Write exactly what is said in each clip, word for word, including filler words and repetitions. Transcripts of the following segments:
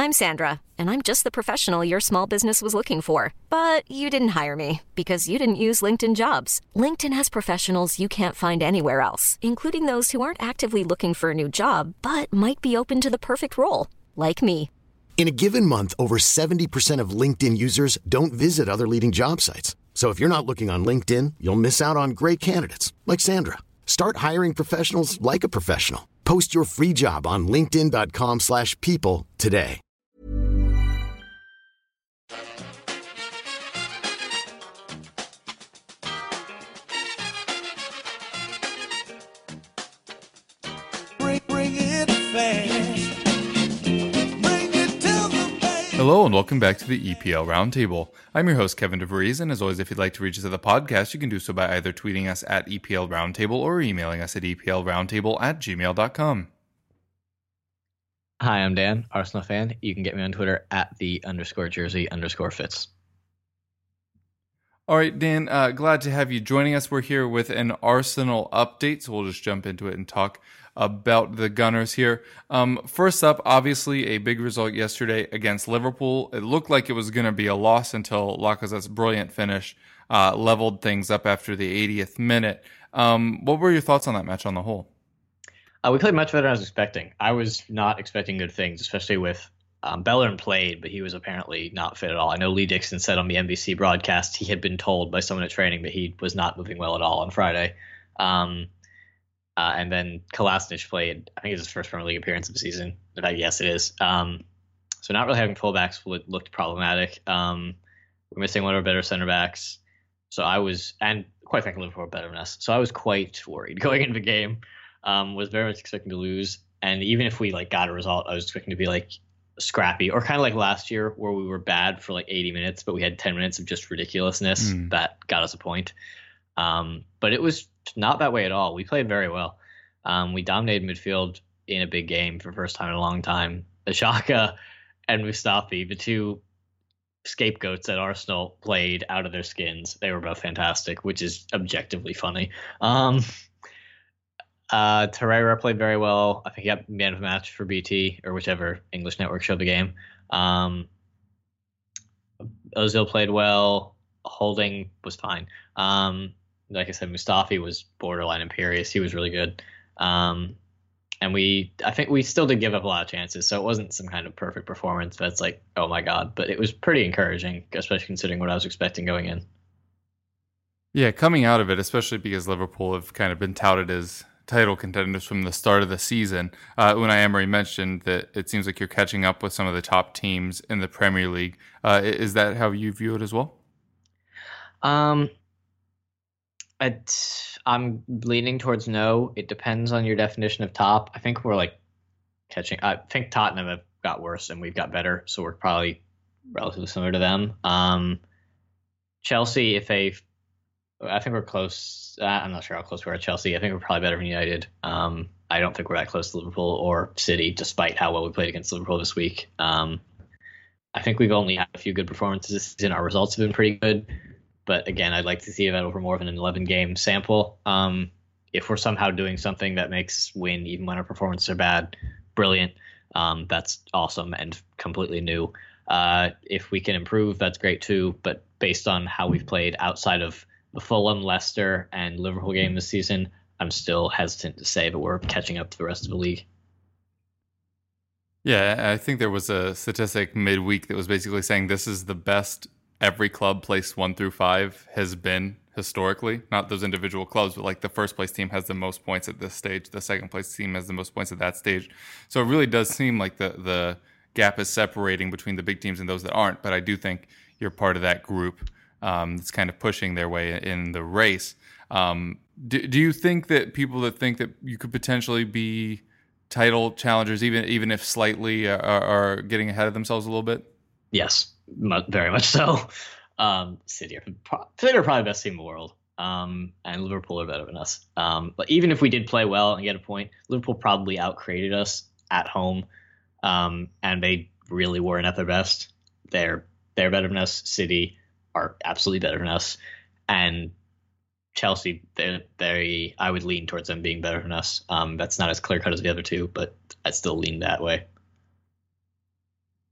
I'm Sandra, and I'm just the professional your small business was looking for. But you didn't hire me because you didn't use LinkedIn Jobs. LinkedIn has professionals you can't find anywhere else, including those who aren't actively looking for a new job, but might be open to the perfect role, like me. In a given month, over seventy percent of LinkedIn users don't visit other leading job sites. So if you're not looking on LinkedIn, you'll miss out on great candidates like Sandra. Start hiring professionals like a professional. Post your free job on linkedin dot com slash people today. Bring, bring it fast. Bring it to the base. Hello and welcome back to the E P L Roundtable. I'm your host, Kevin DeVries, and as always, if you'd like to reach us at the podcast, you can do so by either tweeting us at E P L Roundtable or emailing us at E P L Roundtable at gmail dot com. Hi, I'm Dan, Arsenal fan. You can get me on Twitter at the underscore jersey underscore fits. All right, Dan, uh, glad to have you joining us. We're here with an Arsenal update, so we'll just jump into it and talk about the Gunners here. Um, first up, obviously, a big result yesterday against Liverpool. It looked like it was going to be a loss until Lacazette's brilliant finish uh, leveled things up after the eightieth minute. Um, what were your thoughts on that match on the whole? Uh, we played much better than I was expecting. I was not expecting good things, especially with um, Bellerin played, but he was apparently not fit at all. I know Lee Dixon said on the N B C broadcast he had been told by someone at training that he was not moving well at all on Friday. Um, uh, and then Kolasinac played, I think it's his first Premier League appearance of the season. In fact, yes, it is. Um, so not really having fullbacks looked problematic. Um, we're missing one of our better center backs. So I was, and quite frankly, Liverpool were better than us. So I was quite worried going into the game. Um, was very much expecting to lose, and even if we like got a result, I was expecting to be like scrappy or kind of like last year where we were bad for like eighty minutes, but we had ten minutes of just ridiculousness mm. that got us a point. Um, but it was not that way at all. We played very well. Um, we dominated midfield in a big game for the first time in a long time. Xhaka and Mustafi, the two scapegoats at Arsenal, played out of their skins. They were both fantastic, which is objectively funny. Um, Uh, Torreira played very well. I think he got man of the match for B T or whichever English network showed the game. Um, Ozil played well. Holding was fine. Um, like I said, Mustafi was borderline imperious. He was really good. Um, and we, I think we still did give up a lot of chances. So it wasn't some kind of perfect performance that's like, oh my God, but it was pretty encouraging, especially considering what I was expecting going in. Yeah, coming out of it, especially because Liverpool have kind of been touted as title contenders from the start of the season. Uh, Unai Emery mentioned that it seems like you're catching up with some of the top teams in the Premier League. Uh, is that how you view it as well? Um, it, I'm leaning towards no. It depends on your definition of top. I think we're like catching. I think Tottenham have got worse and we've got better, so we're probably relatively similar to them. Um, Chelsea, if they I think we're close. Uh, I'm not sure how close we are at Chelsea. I think we're probably better than United. Um, I don't think we're that close to Liverpool or City, despite how well we played against Liverpool this week. Um, I think we've only had a few good performances this season. Our results have been pretty good. But again, I'd like to see that over more of an eleven-game sample. Um, if we're somehow doing something that makes win even when our performances are bad, brilliant. Um, that's awesome and completely new. Uh, if we can improve, that's great too. But based on how we've played outside of the Fulham, Leicester, and Liverpool game this season, I'm still hesitant to say that we're catching up to the rest of the league. Yeah, I think there was a statistic midweek that was basically saying this is the best every club placed one through five has been historically. Not those individual clubs, but like the first place team has the most points at this stage. The second place team has the most points at that stage. So it really does seem like the, the gap is separating between the big teams and those that aren't. But I do think you're part of that group. Um, that's kind of pushing their way in the race. Um, do, do you think that people that think that you could potentially be title challengers, even even if slightly, are, are getting ahead of themselves a little bit? Yes, very much so. Um, City are, City are probably the best team in the world, um, and Liverpool are better than us. Um, but even if we did play well and get a point, Liverpool probably outcreated us at home, um, and they really weren't at their best. They're they're better than us. City are absolutely better than us, and Chelsea, they they I would lean towards them being better than us. Um, that's not as clear cut as the other two, but I still lean that way.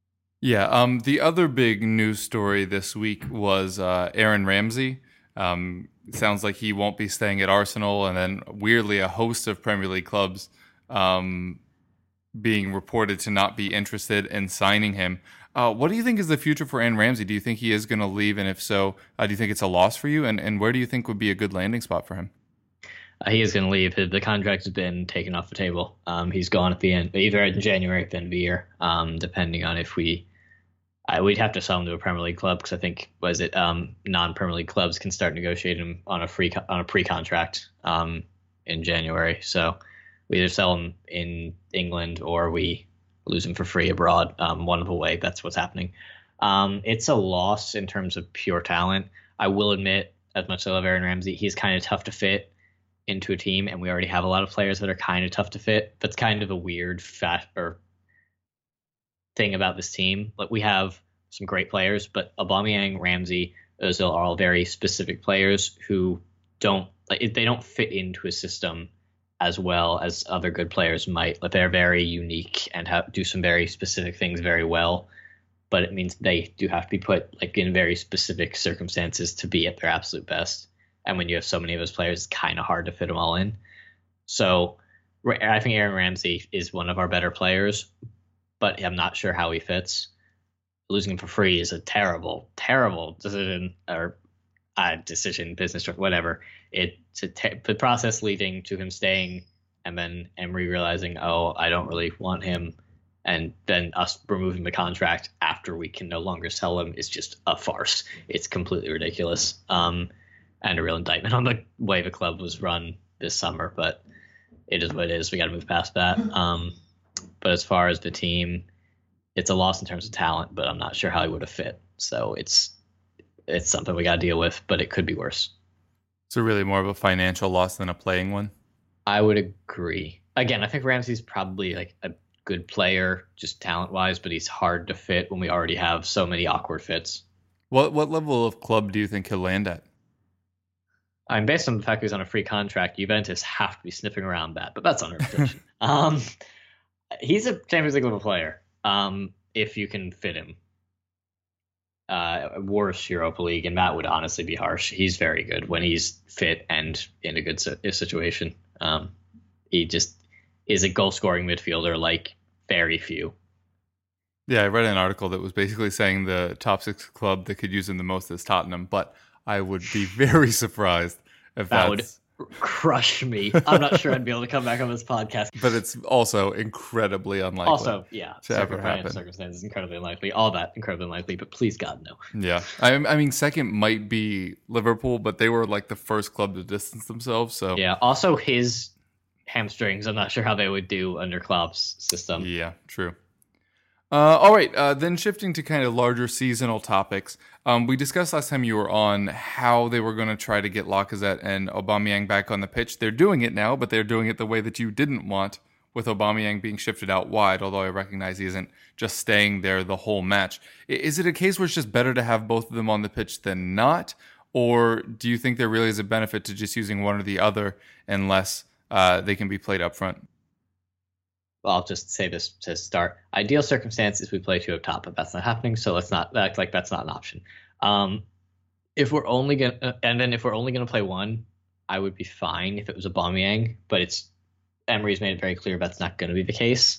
Yeah. Um. The other big news story this week was uh, Aaron Ramsey. Um. It sounds like he won't be staying at Arsenal, and then weirdly, a host of Premier League clubs um, being reported to not be interested in signing him. Uh, what do you think is the future for Aaron Ramsey? Do you think he is going to leave, and if so, uh, do you think it's a loss for you? And and where do you think would be a good landing spot for him? Uh, he is going to leave. The contract has been taken off the table. Um, he's gone at the end, either in January or at the end of the year, um, depending on if we. I, we'd have to sell him to a Premier League club because I think was it um, non-Premier League clubs can start negotiating him on a free on a pre-contract um, in January. So we either sell him in England or we lose him for free abroad. Um, one of the way that's what's happening. Um, it's a loss in terms of pure talent. I will admit, as much as I love Aaron Ramsey, he's kind of tough to fit into a team, and we already have a lot of players that are kind of tough to fit. That's kind of a weird fat or thing about this team. Like, we have some great players, but Aubameyang, Ramsey, Ozil are all very specific players who don't like they don't fit into a system as well as other good players might. Like, they're very unique and have, do some very specific things very well, but it means they do have to be put like in very specific circumstances to be at their absolute best. And when you have so many of those players, it's kind of hard to fit them all in. So I think Aaron Ramsey is one of our better players, but I'm not sure how he fits. Losing him for free is a terrible, terrible decision or uh, decision, business, whatever. It's a te- the process leading to him staying and then Emery realizing, oh, I don't really want him. And then us removing the contract after we can no longer sell him is just a farce. It's completely ridiculous. Um, and a real indictment on the way the club was run this summer, but it is what it is. We got to move past that. Um, but as far as the team, it's a loss in terms of talent, but I'm not sure how he would have fit. So it's it's something we got to deal with, but it could be worse. So really more of a financial loss than a playing one? I would agree. Again, I think Ramsey's probably like a good player, just talent-wise, but he's hard to fit when we already have so many awkward fits. What what level of club do you think he'll land at? I mean, based on the fact he's on a free contract, Juventus have to be sniffing around that, but that's on reputation. um, he's a Champions League level player. Um, if you can fit him. Uh, worse Europa League, and that would honestly be harsh. He's very good when he's fit and in a good situation. Um, he just is a goal-scoring midfielder like very few. Yeah, I read an article that was basically saying the top six club that could use him the most is Tottenham, but I would be very surprised if that that's... would crush me. I'm not sure I'd be able to come back on this podcast. But it's also incredibly unlikely. Also, yeah, to ever happen. Circumstances incredibly unlikely. All that incredibly unlikely, but please God no. Yeah, I, I mean, second might be Liverpool, but they were like the first club to distance themselves. So yeah, also his hamstrings. I'm not sure how they would do under Klopp's system. Yeah, true. Uh, all right, uh, then shifting to kind of larger seasonal topics. Um, we discussed last time you were on how they were going to try to get Lacazette and Aubameyang back on the pitch. They're doing it now, but they're doing it the way that you didn't want, with Aubameyang being shifted out wide, although I recognize he isn't just staying there the whole match. Is it a case where it's just better to have both of them on the pitch than not? Or do you think there really is a benefit to just using one or the other unless uh, they can be played up front? Well, I'll just say this to start. Ideal circumstance is we play two up top, but that's not happening, so let's not act like that's not an option. Um, if we're only gonna, uh, and then if we're only gonna play one, I would be fine if it was Aubameyang, but it's Emery's made it very clear that's not going to be the case.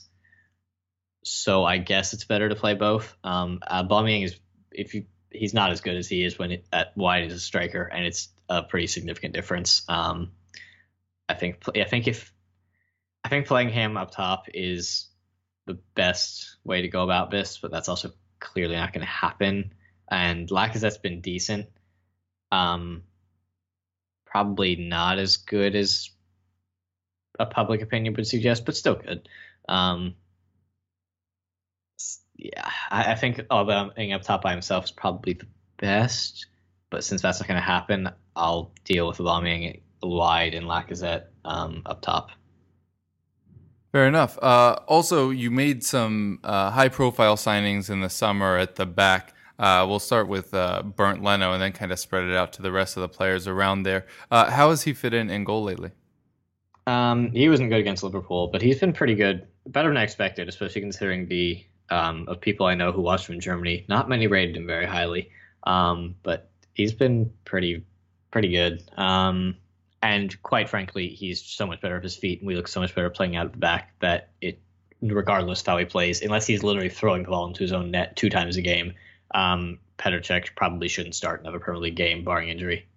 So I guess it's better to play both. Um, Aubameyang is if you he's not as good as he is when it, at wide as a striker, and it's a pretty significant difference. Um, I think I think if I think playing him up top is the best way to go about this, but that's also clearly not going to happen. And Lacazette's been decent. Um, probably not as good as a public opinion would suggest, but still good. Um, yeah, I, I think Aubameyang up top by himself is probably the best, but since that's not going to happen, I'll deal with Aubameyang wide and Lacazette um, up top. Fair enough. Uh, also, you made some uh, high-profile signings in the summer at the back. Uh, we'll start with uh, Bernd Leno and then kind of spread it out to the rest of the players around there. Uh, how has he fit in in goal lately? Um, he wasn't good against Liverpool, but he's been pretty good, better than I expected, especially considering the um, of people I know who watched him in Germany. Not many rated him very highly, um, but he's been pretty pretty good. Um, and quite frankly, he's so much better at his feet, and we look so much better playing out of the back that it, regardless of how he plays, unless he's literally throwing the ball into his own net two times a game, um, Petr Cech probably shouldn't start another Premier League game, barring injury.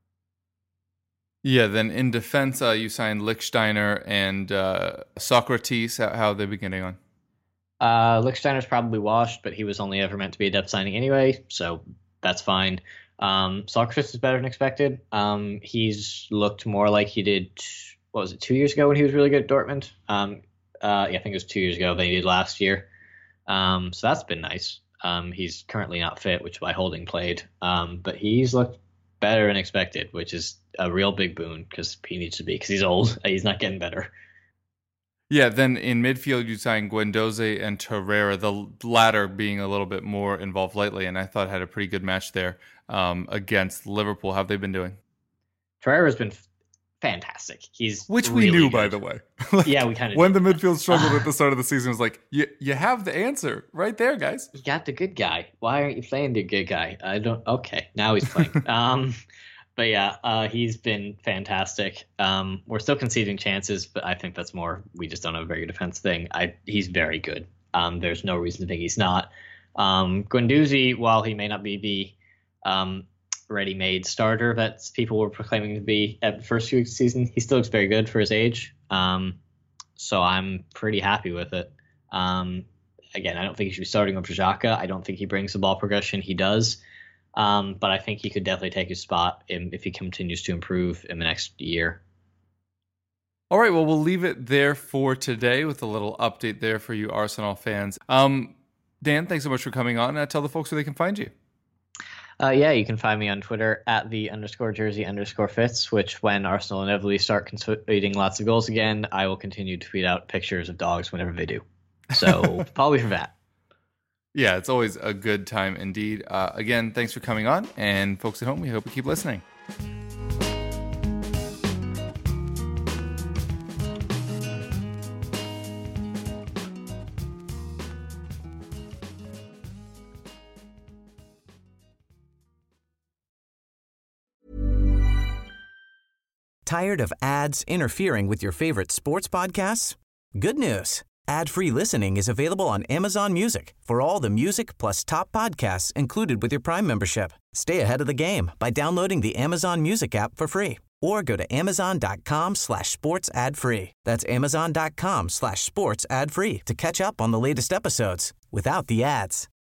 Yeah, then in defense, uh, you signed Lichtsteiner and uh, Socrates. How, how are they beginning on? Uh, Lichtsteiner's probably washed, but he was only ever meant to be a depth signing anyway, so that's fine. Um, Socrates is better than expected. Um, he's looked more like he did, what was it, two years ago when he was really good at Dortmund? Um, uh, yeah, I think it was two years ago than he did last year. Um, so that's been nice. Um, he's currently not fit, which is why Holding played. Um, but he's looked better than expected, which is a real big boon because he needs to be, because he's old. He's not getting better. Yeah, then in midfield, you signed Guendouzi and Torreira, the latter being a little bit more involved lately, and I thought had a pretty good match there um, against Liverpool. How have they been doing? Torreira's been f- fantastic. He's Which really we knew, good. by the way. Like, yeah, we kind of When the midfield struggled at the start of the season, it was like, you, you have the answer right there, guys. You got the good guy. Why aren't you playing the good guy? I don't. Okay, now he's playing. um, but yeah, uh, he's been fantastic. Um, we're still conceding chances, but I think that's more we just don't have a very good defense thing. I he's very good. Um, there's no reason to think he's not. Um, Guendouzi, while he may not be the um, ready-made starter that people were proclaiming to be at the first few weeks of the season, he still looks very good for his age. Um, so I'm pretty happy with it. Um, again, I don't think he should be starting over Xhaka. I don't think he brings the ball progression he does. Um, but I think he could definitely take his spot in, if he continues to improve in the next year. All right, well, we'll leave it there for today with a little update there for you Arsenal fans. Um, Dan, thanks so much for coming on. Uh, tell the folks where they can find you. Uh, yeah, you can find me on Twitter at the underscore jersey underscore fits, which when Arsenal inevitably start conceding lots of goals again, I will continue to tweet out pictures of dogs whenever they do. So probably for that. Yeah, it's always a good time indeed. Uh, again, thanks for coming on. And folks at home, we hope you keep listening. Tired of ads interfering with your favorite sports podcasts? Good news. Ad-free listening is available on Amazon Music for all the music plus top podcasts included with your Prime membership. Stay ahead of the game by downloading the Amazon Music app for free or go to amazon.com slash sports ad free. That's amazon.com slash sports ad free to catch up on the latest episodes without the ads.